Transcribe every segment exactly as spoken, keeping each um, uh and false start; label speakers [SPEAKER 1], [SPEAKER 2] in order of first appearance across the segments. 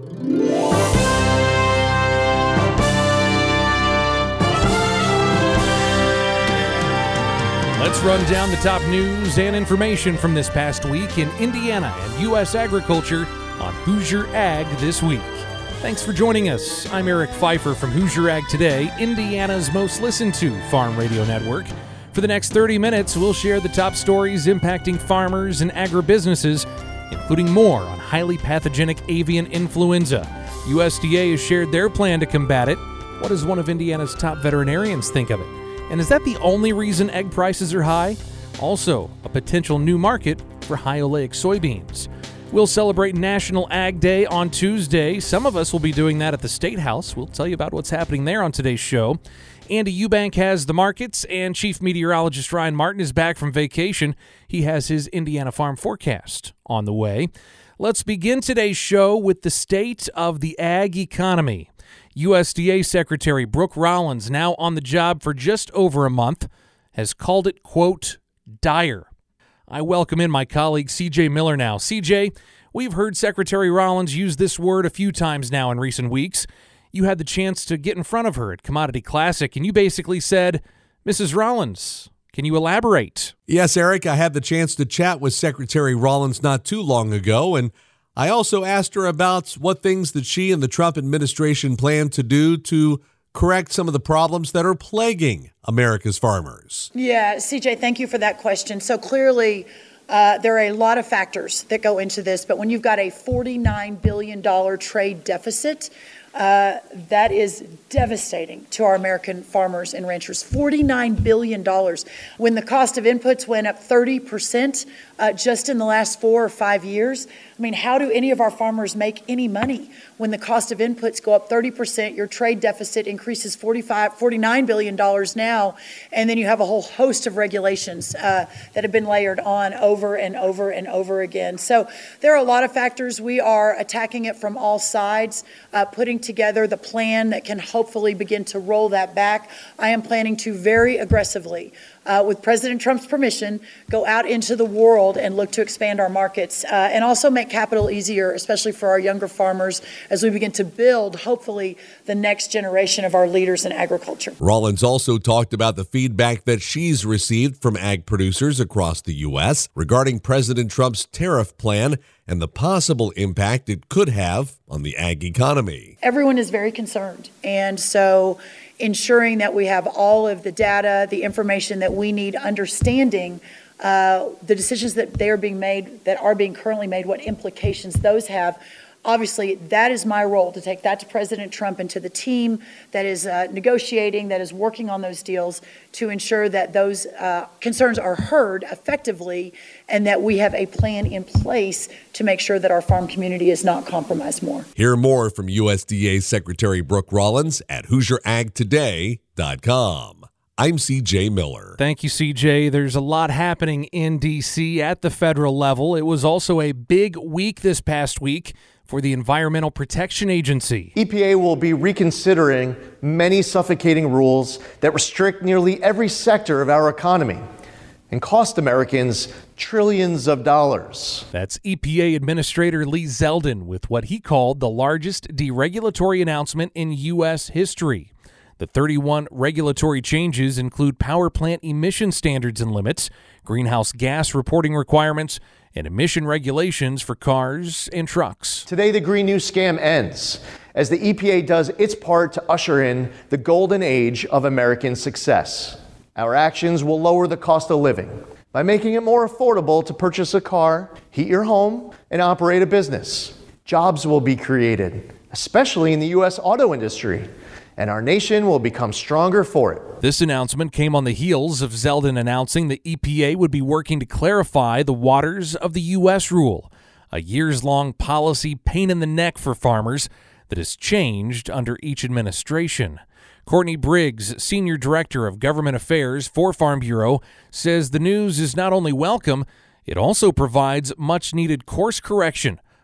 [SPEAKER 1] Let's run down the top news and information from this past week in Indiana and U S agriculture on Hoosier Ag This Week. Thanks for joining us. I'm Eric Pfeiffer from Hoosier Ag Today, Indiana's most listened to farm radio network. For the next thirty minutes, we'll share the top stories impacting farmers and agribusinesses, including more on highly pathogenic avian influenza. U S D A has shared their plan to combat it. What does one of Indiana's top veterinarians think of it? And is that the only reason egg prices are high? Also, a potential new market for high oleic soybeans. We'll celebrate National Ag Day on Tuesday. Some of us will be doing that at the State House. We'll tell you about what's happening there on today's show. Andy Eubank has the markets, and Chief Meteorologist Ryan Martin is back from vacation. He has his Indiana Farm Forecast on the way. Let's begin today's show with the state of the ag economy. U S D A Secretary Brooke Rollins, now on the job for just over a month, has called it, quote, dire. I welcome in my colleague C J Miller now. C J, we've heard Secretary Rollins use this word a few times now in recent weeks. You had the chance to get in front of her at Commodity Classic, and you basically said, Missus Rollins, can you elaborate?
[SPEAKER 2] Yes, Eric, I had the chance to chat with Secretary Rollins not too long ago, and I also asked her about what things that she and the Trump administration plan to do to correct some of the problems that are plaguing America's farmers.
[SPEAKER 3] Yeah, C J, thank you for that question. So clearly, uh, there are a lot of factors that go into this, but when you've got a forty-nine billion dollars trade deficit, uh, that is devastating to our American farmers and ranchers. forty-nine billion dollars. When the cost of inputs went up thirty percent uh, just in the last four or five years, I mean, how do any of our farmers make any money when the cost of inputs go up thirty percent, your trade deficit increases forty-five, forty-nine billion dollars now, and then you have a whole host of regulations uh, that have been layered on over and over and over again. So there are a lot of factors. We are attacking it from all sides, uh, putting together the plan that can hopefully begin to roll that back. I am planning to very aggressively, Uh, with President Trump's permission, go out into the world and look to expand our markets uh, and also make capital easier, especially for our younger farmers, as we begin to build, hopefully, the next generation of our leaders in agriculture.
[SPEAKER 2] Rollins also talked about the feedback that she's received from ag producers across the U S regarding President Trump's tariff plan and the possible impact it could have on the ag economy.
[SPEAKER 3] Everyone is very concerned, and so ensuring that we have all of the data, the information that we need, understanding uh, the decisions that they are being made, that are being currently made, what implications those have. Obviously, that is my role, to take that to President Trump and to the team that is uh, negotiating, that is working on those deals, to ensure that those uh, concerns are heard effectively and that we have a plan in place to make sure that our farm community is not compromised more.
[SPEAKER 2] Hear more from U S D A Secretary Brooke Rollins at Hoosier Ag Today dot com. I'm C J Miller.
[SPEAKER 1] Thank you, C J. There's a lot happening in D C at the federal level. It was also a big week this past week for the Environmental Protection Agency.
[SPEAKER 4] E P A will be reconsidering many suffocating rules that restrict nearly every sector of our economy and cost Americans trillions of dollars.
[SPEAKER 1] That's E P A Administrator Lee Zeldin with what he called the largest deregulatory announcement in U S history. The thirty-one regulatory changes include power plant emission standards and limits, greenhouse gas reporting requirements, and emission regulations for cars and trucks.
[SPEAKER 4] Today, the Green New Scam ends as the E P A does its part to usher in the golden age of American success. Our actions will lower the cost of living by making it more affordable to purchase a car, heat your home, and operate a business. Jobs will be created, especially in the U S auto industry, and our nation will become stronger for it.
[SPEAKER 1] This announcement came on the heels of Zeldin announcing the E P A would be working to clarify the waters of the U S rule, a years-long policy pain in the neck for farmers that has changed under each administration. Courtney Briggs, Senior Director of Government Affairs for Farm Bureau, says the news is not only welcome, it also provides much-needed course correction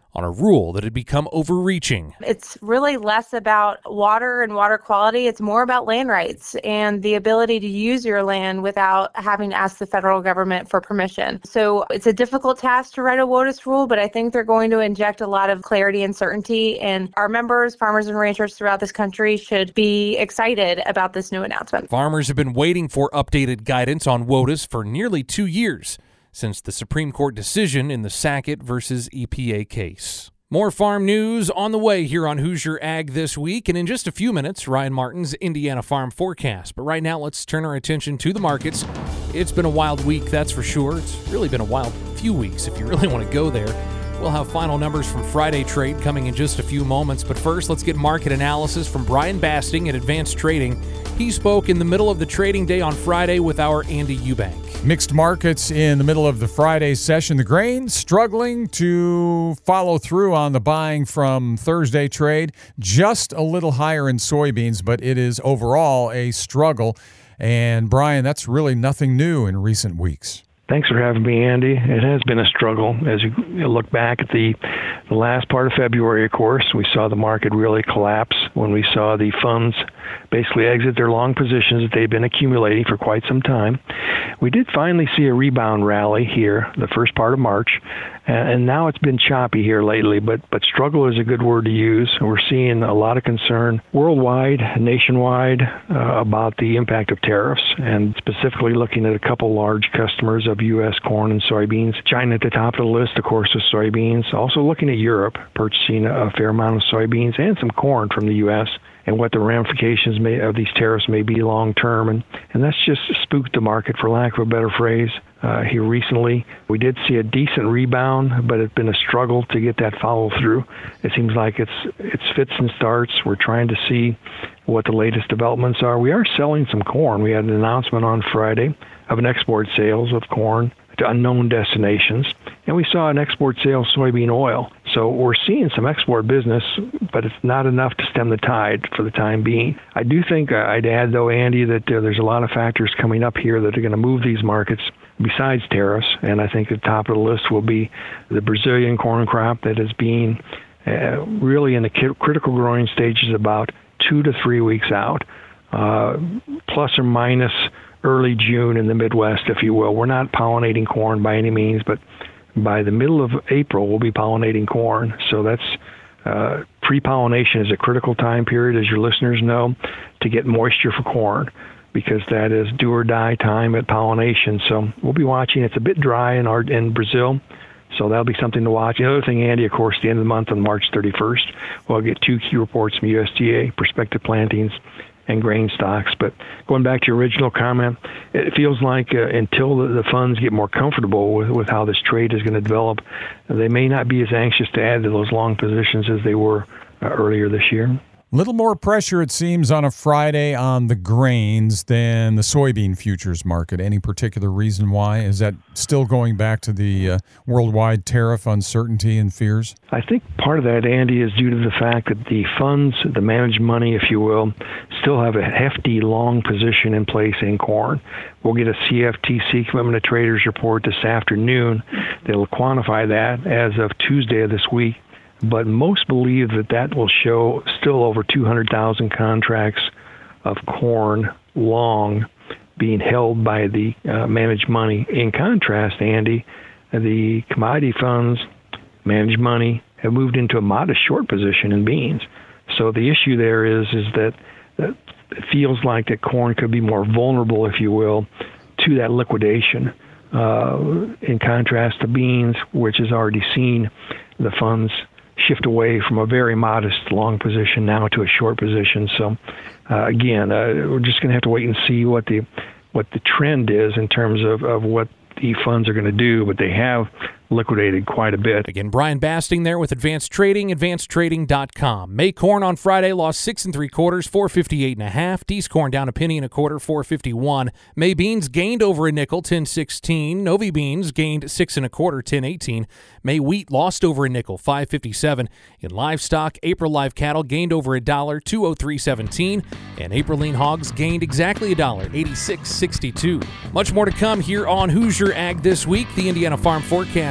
[SPEAKER 1] on a rule that had become overreaching.
[SPEAKER 5] It's really less about water and water quality. It's more about land rights and the ability to use your land without having to ask the federal government for permission. So it's a difficult task to write a WOTUS rule, but I think they're going to inject a lot of clarity and certainty. And our members, farmers and ranchers throughout this country, should be excited about this new announcement.
[SPEAKER 1] Farmers have been waiting for updated guidance on WOTUS for nearly two years. Since the Supreme Court decision in the Sackett versus E P A case. More farm news on the way here on Hoosier Ag This Week, and in just a few minutes, Ryan Martin's Indiana Farm Forecast. But right now, let's turn our attention to the markets. It's been a wild week, that's for sure. It's really been a wild few weeks if you really want to go there. We'll have final numbers from Friday trade coming in just a few moments, but first, let's get market analysis from Brian Basting at Advanced Trading. He spoke in the middle of the trading day on Friday with our Andy Eubank.
[SPEAKER 6] Mixed markets in the middle of the Friday session. The grain struggling to follow through on the buying from Thursday trade. Just a little higher in soybeans, but it is overall a struggle. And Brian, that's really nothing new in recent weeks.
[SPEAKER 7] Thanks for having me, Andy. It has been a struggle. As you look back at the, the last part of February, of course, we saw the market really collapse when we saw the funds basically exit their long positions that they've been accumulating for quite some time. We did finally see a rebound rally here the first part of March, and now it's been choppy here lately, but, but struggle is a good word to use. We're seeing a lot of concern worldwide, nationwide, uh, about the impact of tariffs, and specifically looking at a couple large customers of U S corn and soybeans. China at the top of the list, of course, with soybeans. Also looking at Europe, purchasing a fair amount of soybeans and some corn from the U S, and what the ramifications may, of these tariffs may be long term. And, and that's just spooked the market, for lack of a better phrase. Uh, here recently, we did see a decent rebound, but it's been a struggle to get that follow through. It seems like it's it's fits and starts. We're trying to see what the latest developments are. We are selling some corn. We had an announcement on Friday of an export sales of corn to unknown destinations, and we saw an export sale of soybean oil. So we're seeing some export business, but it's not enough to stem the tide for the time being. I do think, uh, I'd add, though, Andy, that uh, there's a lot of factors coming up here that are going to move these markets besides tariffs, and I think at the top of the list will be the Brazilian corn crop that is being uh, really in the critical growing stages about two to three weeks out, uh, plus or minus early June in the Midwest, if you will. We're not pollinating corn by any means, but by the middle of April, we'll be pollinating corn. So that's uh, pre-pollination is a critical time period, as your listeners know, to get moisture for corn, because that is do or die time at pollination. So we'll be watching. It's a bit dry in our in Brazil, so that'll be something to watch. The other thing, Andy, of course, the end of the month on March thirty-first, we'll get two key reports from U S D A, prospective plantings and grain stocks. But going back to your original comment, it feels like uh, until the, the funds get more comfortable with, with how this trade is going to develop, they may not be as anxious to add to those long positions as they were uh, earlier this year.
[SPEAKER 6] Little more pressure, it seems, on a Friday on the grains than the soybean futures market. Any particular reason why? Is that still going back to the uh, worldwide tariff uncertainty and fears?
[SPEAKER 7] I think part of that, Andy, is due to the fact that the funds, the managed money, if you will, still have a hefty long position in place in corn. We'll get a C F T C, Commitment of Traders report this afternoon that will quantify that as of Tuesday of this week. But most believe that that will show still over two hundred thousand contracts of corn long being held by the uh, managed money. In contrast, Andy, the commodity funds, managed money, have moved into a modest short position in beans. So the issue there is is that, that it feels like that corn could be more vulnerable, if you will, to that liquidation. Uh, in contrast to beans, which has already seen the funds shift away from a very modest long position now to a short position. So uh, again, uh, we're just going to have to wait and see what the what the trend is in terms of, of what the funds are going to do, but they have liquidated quite a bit.
[SPEAKER 1] Again, Brian Basting there with Advanced Trading, advanced trading dot com. May corn on Friday lost six and three quarters, four fifty-eight and a half. Dees corn down a penny and a quarter, four fifty-one. May beans gained over a nickel, ten sixteen. Novi beans gained six and a quarter, ten eighteen. May wheat lost over a nickel, five fifty-seven. In livestock, April live cattle gained over a dollar, two oh three seventeen. And April lean hogs gained exactly a dollar, eighty-six sixty-two. Much more to come here on Hoosier Ag This Week. The Indiana Farm Forecast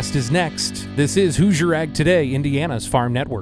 [SPEAKER 1] Forecast is next. This is Hoosier Ag Today, Indiana's Farm Network.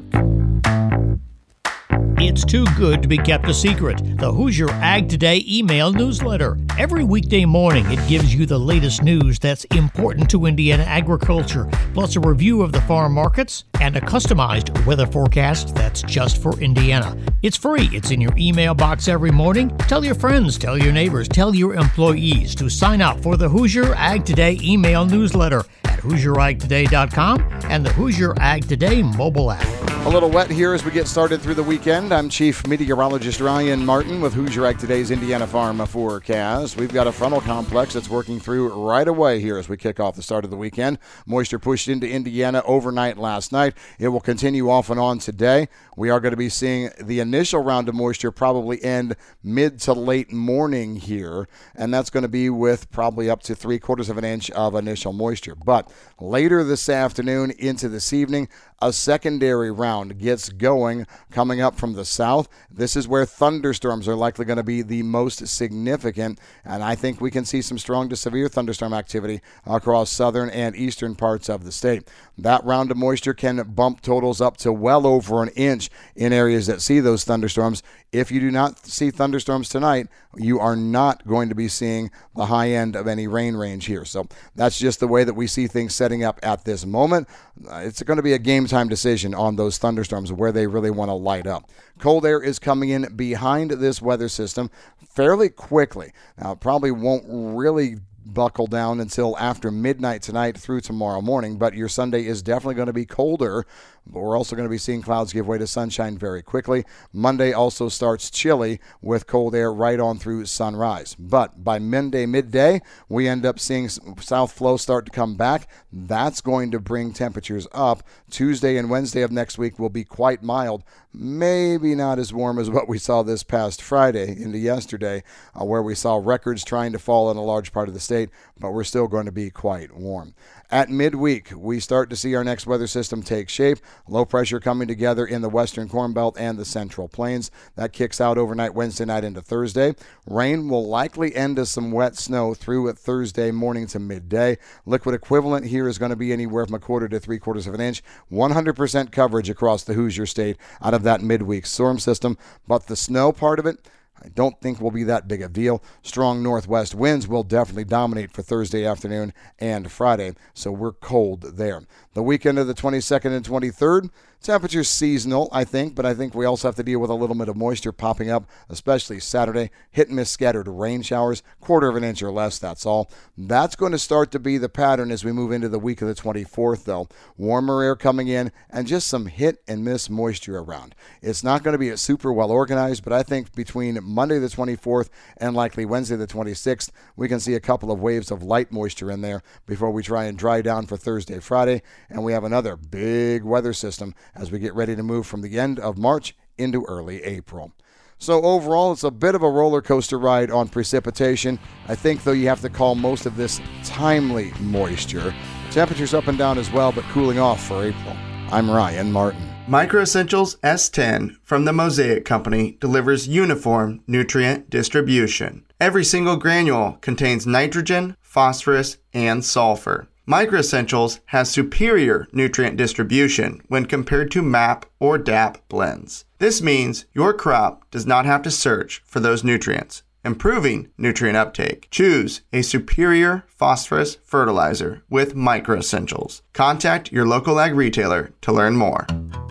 [SPEAKER 8] It's too good to be kept a secret. The Hoosier Ag Today email newsletter. Every weekday morning, it gives you the latest news that's important to Indiana agriculture, plus a review of the farm markets and a customized weather forecast that's just for Indiana. It's free. It's in your email box every morning. Tell your friends, tell your neighbors, tell your employees to sign up for the Hoosier Ag Today email newsletter at hoosier ag today dot com and the Hoosier Ag Today mobile app.
[SPEAKER 9] A little wet here as we get started through the weekend. I'm Chief Meteorologist Ryan Martin with Hoosier Ag Today's Indiana Farm Forecast. We've got a frontal complex that's working through right away here as we kick off the start of the weekend. Moisture pushed into Indiana overnight last night. It will continue off and on today. We are going to be seeing the initial round of moisture probably end mid to late morning here, and that's going to be with probably up to three quarters of an inch of initial moisture. But later this afternoon into this evening, a secondary round gets going coming up from the south. This is where thunderstorms are likely going to be the most significant, and I think we can see some strong to severe thunderstorm activity across southern and eastern parts of the state. That round of moisture can bump totals up to well over an inch in areas that see those thunderstorms. If you do not see thunderstorms tonight, you are not going to be seeing the high end of any rain range here. So that's just the way that we see things setting up at this moment. Uh, it's going to be a game time decision on those thunderstorms where they really want to light up. Cold air is coming in behind this weather system fairly quickly. Now, it probably won't really buckle down until after midnight tonight through tomorrow morning, but your Sunday is definitely going to be colder. But we're also going to be seeing clouds give way to sunshine very quickly. Monday also starts chilly with cold air right on through sunrise. But by Monday midday, we end up seeing south flow start to come back. That's going to bring temperatures up. Tuesday and Wednesday of next week will be quite mild. Maybe not as warm as what we saw this past Friday into yesterday, uh, where we saw records trying to fall in a large part of the state, but we're still going to be quite warm. At midweek, we start to see our next weather system take shape. Low pressure coming together in the western Corn Belt and the Central Plains. That kicks out overnight Wednesday night into Thursday. Rain will likely end as some wet snow through at Thursday morning to midday. Liquid equivalent here is going to be anywhere from a quarter to three quarters of an inch. one hundred percent coverage across the Hoosier state out of that midweek storm system. But the snow part of it, I don't think will be that big a deal. Strong northwest winds will definitely dominate for Thursday afternoon and Friday, so we're cold there. The weekend of the twenty-second and twenty-third, temperatures seasonal, I think, but I think we also have to deal with a little bit of moisture popping up, especially Saturday. Hit and miss scattered rain showers, quarter of an inch or less, that's all. That's going to start to be the pattern as we move into the week of the twenty-fourth, though. Warmer air coming in and just some hit and miss moisture around. It's not going to be super well organized, but I think between Monday the twenty-fourth and likely Wednesday the twenty-sixth, we can see a couple of waves of light moisture in there before we try and dry down for Thursday, Friday, and we have another big weather system as we get ready to move from the end of March into early April. So overall, it's a bit of a roller coaster ride on precipitation. I think, though, you have to call most of this timely moisture. Temperatures up and down as well, but cooling off for April. I'm Ryan Martin.
[SPEAKER 10] Micro Essentials S ten from the Mosaic Company delivers uniform nutrient distribution. Every single granule contains nitrogen, phosphorus, and sulfur. Micro Essentials has superior nutrient distribution when compared to M A P or D A P blends. This means your crop does not have to search for those nutrients, improving nutrient uptake. Choose a superior phosphorus fertilizer with Micro Essentials. Contact your local ag retailer to learn more.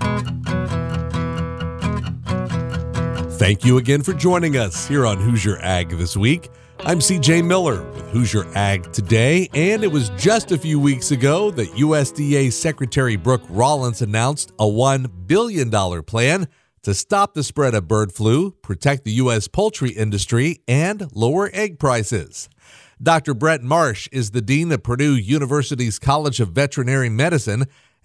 [SPEAKER 2] Thank you again for joining us here on Hoosier Ag This Week. I'm C J Miller with Hoosier Ag Today, and it was just a few weeks ago that U S D A Secretary Brooke Rollins announced a one billion dollars plan to stop the spread of bird flu, protect the U S poultry industry, and lower egg prices. Doctor Brett Marsh is the Dean of Purdue University's College of Veterinary Medicine,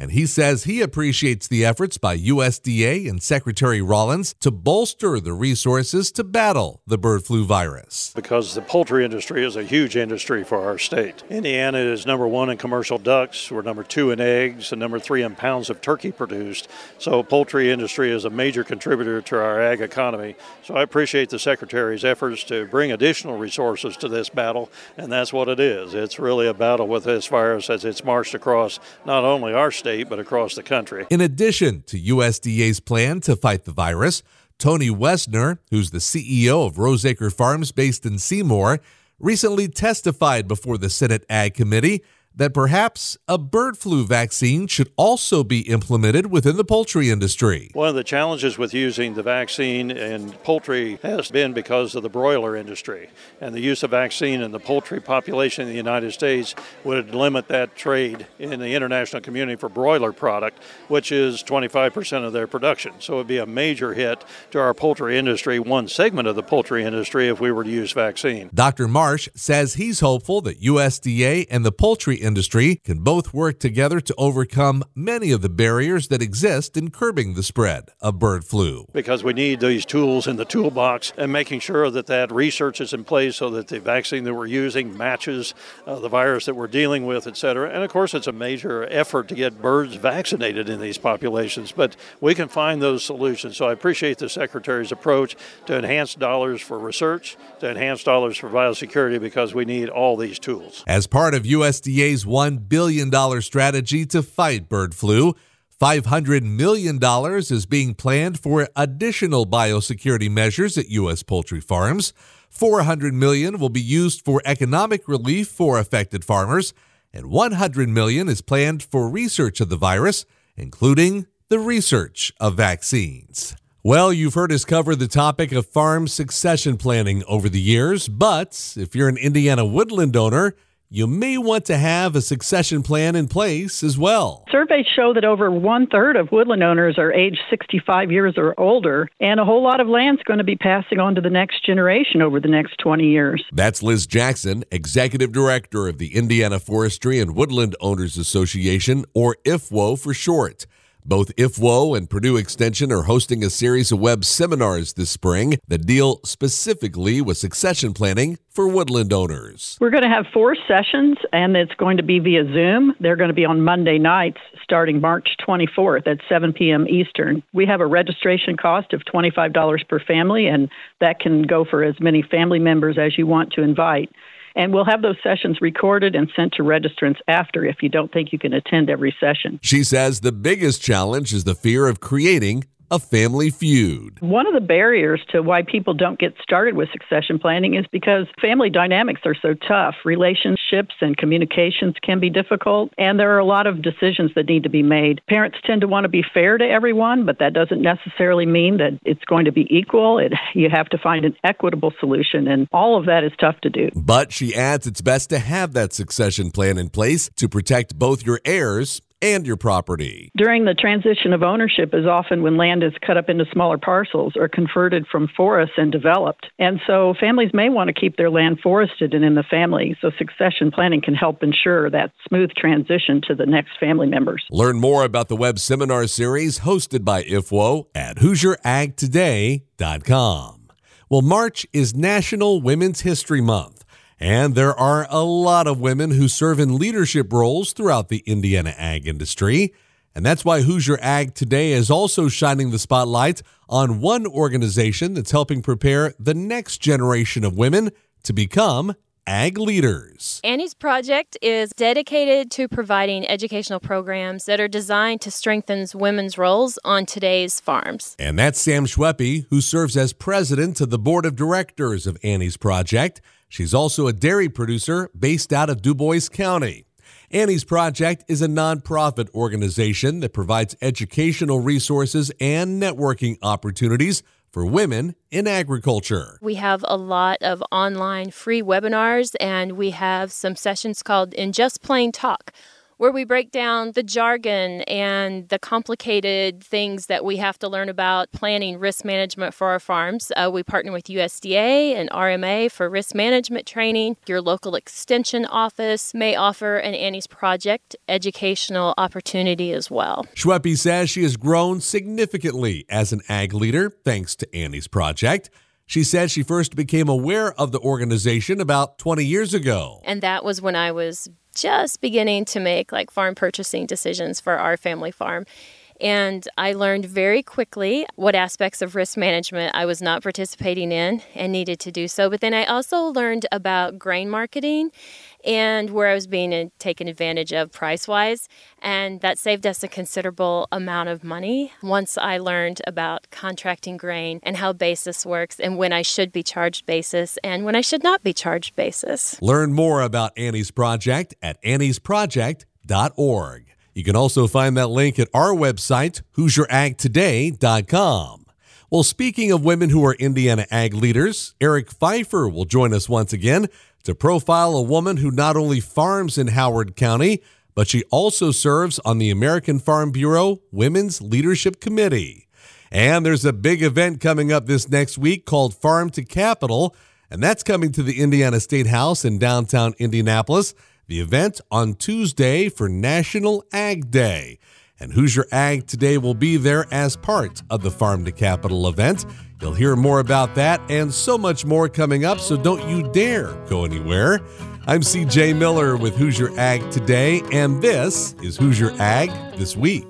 [SPEAKER 2] and he says he appreciates the efforts by U S D A and Secretary Rollins to bolster the resources to battle the bird flu virus.
[SPEAKER 11] Because the poultry industry is a huge industry for our state. Indiana is number one in commercial ducks, we're number two in eggs, and number three in pounds of turkey produced. So poultry industry is a major contributor to our ag economy. So I appreciate the Secretary's efforts to bring additional resources to this battle, and that's what it is. It's really a battle with this virus as it's marched across not only our state, but across the country.
[SPEAKER 2] In addition to U S D A's plan to fight the virus, Tony Westner, who's the C E O of Roseacre Farms based in Seymour, recently testified before the Senate Ag Committee that perhaps a bird flu vaccine should also be implemented within the poultry industry.
[SPEAKER 11] One of the challenges with using the vaccine in poultry has been because of the broiler industry, and the use of vaccine in the poultry population in the United States would limit that trade in the international community for broiler product, which is twenty-five percent of their production. So it would be a major hit to our poultry industry, one segment of the poultry industry, if we were to use vaccine.
[SPEAKER 2] Doctor Marsh says he's hopeful that U S D A and the poultry industry can both work together to overcome many of the barriers that exist in curbing the spread of bird flu.
[SPEAKER 11] Because we need these tools in the toolbox and making sure that that research is in place so that the vaccine that we're using matches uh, the virus that we're dealing with, et cetera. And of course, it's a major effort to get birds vaccinated in these populations, but we can find those solutions. So I appreciate the Secretary's approach to enhance dollars for research, to enhance dollars for biosecurity, because we need all these tools.
[SPEAKER 2] As part of U S D A's one billion dollars strategy to fight bird flu, five hundred million dollars is being planned for additional biosecurity measures at U S poultry farms. four hundred million dollars will be used for economic relief for affected farmers, and one hundred million dollars is planned for research of the virus, including the research of vaccines. Well, you've heard us cover the topic of farm succession planning over the years, but if you're an Indiana woodland owner, you may want to have a succession plan in place as well.
[SPEAKER 12] Surveys show that over one-third of woodland owners are age sixty-five years or older, and a whole lot of land's going to be passing on to the next generation over the next twenty years.
[SPEAKER 2] That's Liz Jackson, Executive Director of the Indiana Forestry and Woodland Owners Association, or I F W O for short. Both I F W O and Purdue Extension are hosting a series of web seminars this spring that deal specifically with succession planning for woodland owners.
[SPEAKER 12] We're going to have four sessions, and it's going to be via Zoom. They're going to be on Monday nights starting March twenty-fourth at seven p.m. Eastern. We have a registration cost of twenty-five dollars per family, and that can go for as many family members as you want to invite. And we'll have those sessions recorded and sent to registrants after if you don't think you can attend every session.
[SPEAKER 2] She says the biggest challenge is the fear of creating a family feud.
[SPEAKER 12] One of the barriers to why people don't get started with succession planning is because family dynamics are so tough. Relationships and communications can be difficult, and there are a lot of decisions that need to be made. Parents tend to want to be fair to everyone, but that doesn't necessarily mean that it's going to be equal. It, you have to find an equitable solution, and all of that is tough to do.
[SPEAKER 2] But she adds it's best to have that succession plan in place to protect both your heirs and your property.
[SPEAKER 12] During the transition of ownership is often when land is cut up into smaller parcels or converted from forests and developed. And so families may want to keep their land forested and in the family. So succession planning can help ensure that smooth transition to the next family members.
[SPEAKER 2] Learn more about the web seminar series hosted by I F W O at Hoosier Ag Today dot com. Well, March is National Women's History Month. And there are a lot of women who serve in leadership roles throughout the Indiana ag industry. And that's why Hoosier Ag Today is also shining the spotlight on one organization that's helping prepare the next generation of women to become ag leaders.
[SPEAKER 13] Annie's Project is dedicated to providing educational programs that are designed to strengthen women's roles on today's farms.
[SPEAKER 2] And that's Sam Schweppe, who serves as president of the board of directors of Annie's Project. She's also a dairy producer based out of Dubois County. Annie's Project is a nonprofit organization that provides educational resources and networking opportunities for women in agriculture.
[SPEAKER 13] We have a lot of online free webinars, and we have some sessions called In Just Plain Talk, where we break down the jargon and the complicated things that we have to learn about planning risk management for our farms. Uh, we partner with U S D A and R M A for risk management training. Your local extension office may offer an Annie's Project educational opportunity as well.
[SPEAKER 2] Schweppe says she has grown significantly as an ag leader thanks to Annie's Project. She said she first became aware of the organization about twenty years ago.
[SPEAKER 13] And that was when I was just beginning to make like farm purchasing decisions for our family farm. And I learned very quickly what aspects of risk management I was not participating in and needed to do so. But then I also learned about grain marketing and where I was being taken advantage of price-wise. And that saved us a considerable amount of money once I learned about contracting grain and how basis works and when I should be charged basis and when I should not be charged basis.
[SPEAKER 2] Learn more about Annie's Project at annies project dot org. You can also find that link at our website, hoosier ag today dot com. Well, speaking of women who are Indiana ag leaders, Eric Pfeiffer will join us once again to profile a woman who not only farms in Howard County, but she also serves on the American Farm Bureau Women's Leadership Committee. And there's a big event coming up this next week called Farm to Capital, and that's coming to the Indiana State House in downtown Indianapolis. The event on Tuesday for National Ag Day. And Hoosier Ag Today will be there as part of the Farm to Capital event. You'll hear more about that and so much more coming up, so don't you dare go anywhere. I'm C J Miller with Hoosier Ag Today, and this is Hoosier Ag This Week.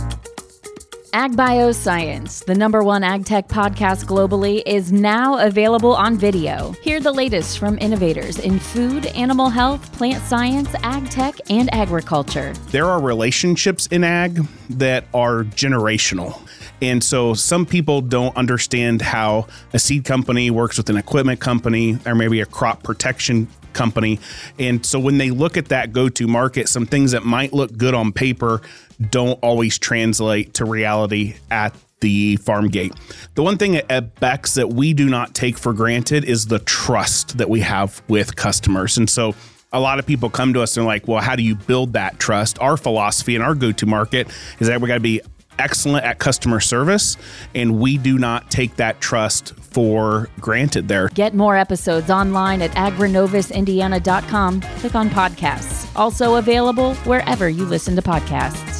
[SPEAKER 14] Ag Bioscience, the number one ag tech podcast globally, is now available on video. Hear the latest from innovators in food, animal health, plant science, ag tech, and agriculture.
[SPEAKER 15] There are relationships in ag that are generational. And so some people don't understand how a seed company works with an equipment company or maybe a crop protection company. And so when they look at that go-to market, some things that might look good on paper don't always translate to reality at the farm gate. The one thing at Beck's that we do not take for granted is the trust that we have with customers. And so a lot of people come to us and are like, well, how do you build that trust? Our philosophy and our go-to market is that we got to be excellent at customer service, and we do not take that trust for granted there.
[SPEAKER 14] Get more episodes online at agrinovis indiana dot com. Click on podcasts. Also available wherever you listen to podcasts.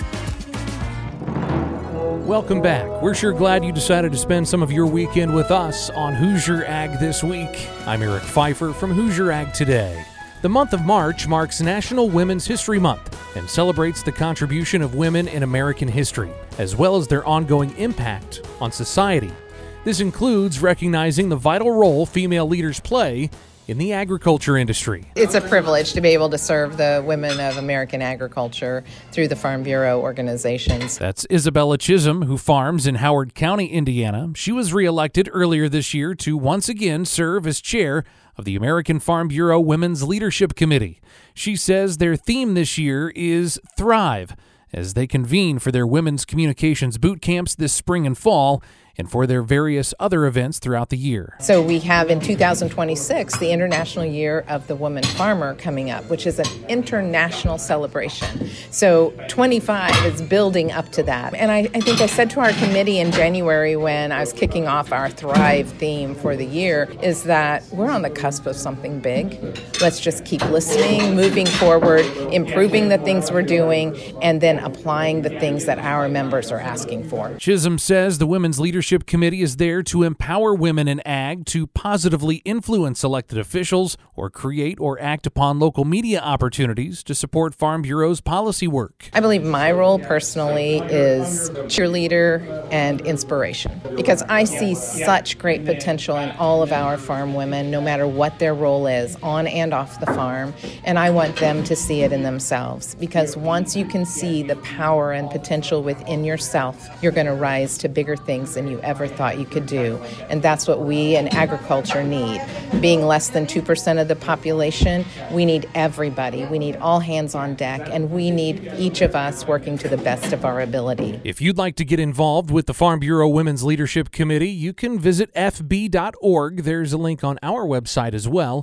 [SPEAKER 1] Welcome back. We're sure glad you decided to spend some of your weekend with us on Hoosier Ag This Week. I'm Eric Pfeiffer from Hoosier Ag Today. The month of March marks National Women's History Month and celebrates the contribution of women in American history, as well as their ongoing impact on society. This includes recognizing the vital role female leaders play in the agriculture industry.
[SPEAKER 16] It's a privilege to be able to serve the women of American agriculture through the Farm Bureau organizations.
[SPEAKER 1] That's Isabella Chisholm, who farms in Howard County, Indiana. She was reelected earlier this year to once again serve as chair of the American Farm Bureau Women's Leadership Committee. She says their theme this year is Thrive, as they convene for their women's communications boot camps this spring and fall, and for their various other events throughout the year.
[SPEAKER 16] So we have in two thousand twenty-six the International Year of the Woman Farmer coming up, which is an international celebration. So twenty-five is building up to that. And I, I think I said to our committee in January when I was kicking off our Thrive theme for the year is that we're on the cusp of something big. Let's just keep listening, moving forward, improving the things we're doing, and then applying the things that our members are asking for.
[SPEAKER 1] Chisholm says the Women's Leadership Committee is there to empower women in ag to positively influence elected officials or create or act upon local media opportunities to support Farm Bureau's policy work.
[SPEAKER 16] I believe my role personally is cheerleader and inspiration because I see such great potential in all of our farm women, no matter what their role is, on and off the farm, and I want them to see it in themselves because once you can see the power and potential within yourself, you're going to rise to bigger things than you ever thought you could do. And that's what we in agriculture need. Being less than two percent of the population, we need everybody. We need all hands on deck, and we need each of us working to the best of our ability.
[SPEAKER 1] If you'd like to get involved with the Farm Bureau Women's Leadership Committee, you can visit f b dot org. There's a link on our website as well.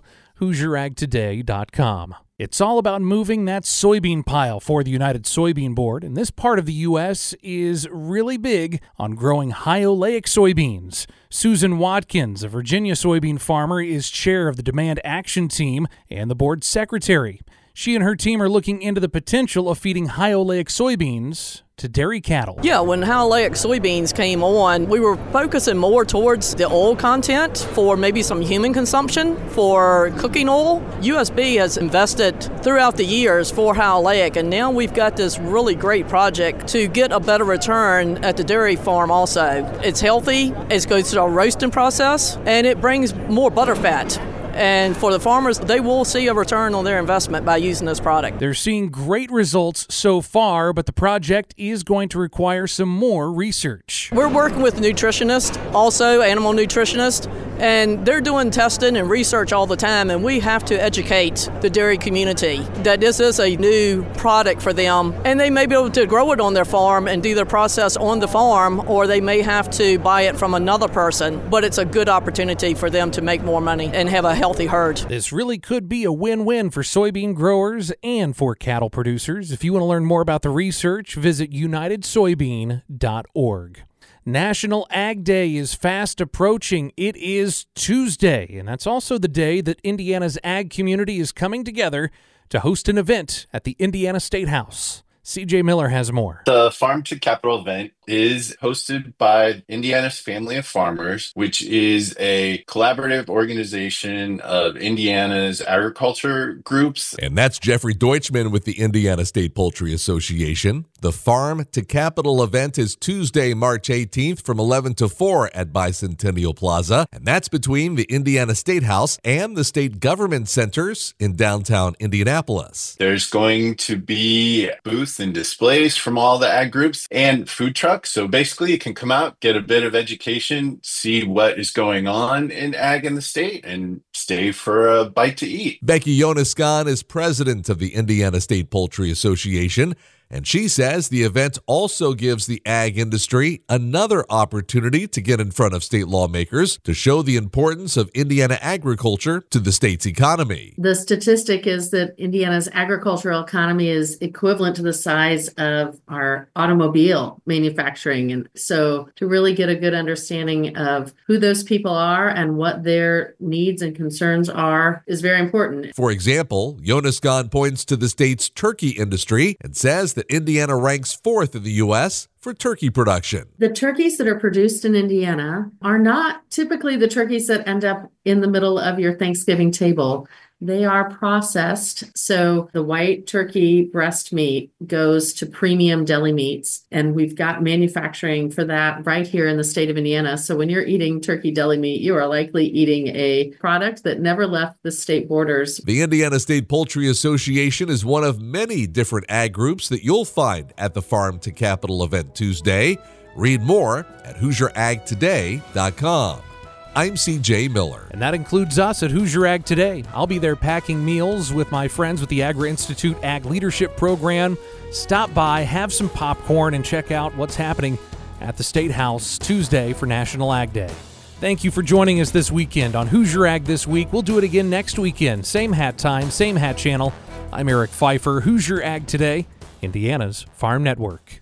[SPEAKER 1] Hoosier Ag Today dot com. It's all about moving that soybean pile for the United Soybean Board, and this part of the U S is really big on growing high oleic soybeans. Susan Watkins, a Virginia soybean farmer, is chair of the Demand Action Team and the board secretary. She and her team are looking into the potential of feeding high oleic soybeans to dairy cattle.
[SPEAKER 17] Yeah, when high oleic soybeans came on, we were focusing more towards the oil content for maybe some human consumption for cooking oil. U S B has invested throughout the years for high oleic, and now we've got this really great project to get a better return at the dairy farm also. It's healthy, it goes through a roasting process, and it brings more butter fat. And for the farmers, they will see a return on their investment by using this product.
[SPEAKER 1] They're seeing great results so far, but the project is going to require some more research.
[SPEAKER 17] We're working with nutritionists, also animal nutritionists, and they're doing testing and research all the time, and we have to educate the dairy community that this is a new product for them, and they may be able to grow it on their farm and do their process on the farm, or they may have to buy it from another person, but it's a good opportunity for them to make more money and have a healthy herd.
[SPEAKER 1] This really could be a win-win for soybean growers and for cattle producers. If you want to learn more about the research, visit united soybean dot org. National Ag Day is fast approaching. It is Tuesday, and that's also the day that Indiana's ag community is coming together to host an event at the Indiana State House. C J Miller has more.
[SPEAKER 18] The Farm to Capital event is hosted by Indiana's Family of Farmers, which is a collaborative organization of Indiana's agriculture groups.
[SPEAKER 2] And that's Jeffrey Deutschman with the Indiana State Poultry Association. The Farm to Capital event is Tuesday, March eighteenth from eleven to four at Bicentennial Plaza, and that's between the Indiana State House and the state government centers in downtown Indianapolis.
[SPEAKER 18] There's going to be booths and displays from all the ag groups and food trucks. So basically you can come out, get a bit of education, see what is going on in ag in the state, and stay for a bite to eat.
[SPEAKER 2] Becky Yoniskan is president of the Indiana State Poultry Association, and she says the event also gives the ag industry another opportunity to get in front of state lawmakers to show the importance of Indiana agriculture to the state's economy.
[SPEAKER 19] The statistic is that Indiana's agricultural economy is equivalent to the size of our automobile manufacturing. And so to really get a good understanding of who those people are and what their needs and concerns are is very important.
[SPEAKER 2] For example, Yoniskan points to the state's turkey industry and says that Indiana ranks fourth in the U S for turkey production.
[SPEAKER 19] The turkeys that are produced in Indiana are not typically the turkeys that end up in the middle of your Thanksgiving table. They are processed. So the white turkey breast meat goes to premium deli meats, and we've got manufacturing for that right here in the state of Indiana. So when you're eating turkey deli meat, you are likely eating a product that never left the state borders.
[SPEAKER 2] The Indiana State Poultry Association is one of many different ag groups that you'll find at the Farm to Capital event Tuesday. Read more at Hoosier Ag Today dot com. I'm C J Miller.
[SPEAKER 1] And that includes us at Hoosier Ag Today. I'll be there packing meals with my friends with the Agri Institute Ag Leadership Program. Stop by, have some popcorn, and check out what's happening at the State House Tuesday for National Ag Day. Thank you for joining us this weekend on Hoosier Ag This Week. We'll do it again next weekend. Same hat time, same hat channel. I'm Eric Pfeiffer, Hoosier Ag Today, Indiana's Farm Network.